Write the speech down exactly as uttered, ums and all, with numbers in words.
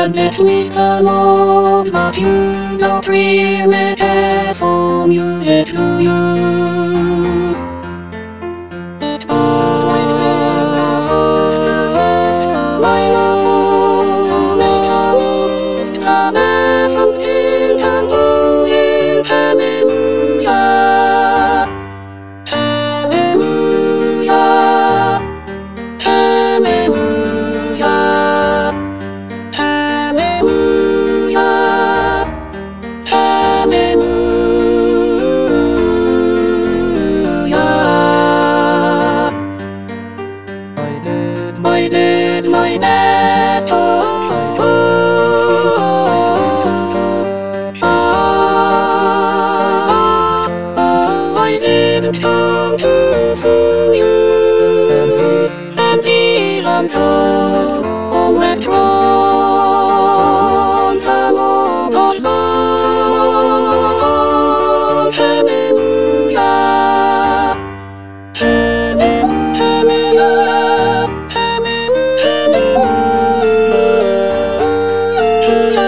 and it was the love that you don't really care for music, do you? It was when there's the first, the first, the line of all, make a lift, an F and pink and losing, hallelujah, hallelujah, hallelujah, hallelujah, hallelujah. I did, I did my best. Oh, oh, oh, oh, I didn't come to fool you, and even though electrons are all of song, hallelujah, hallelujah, hallelujah.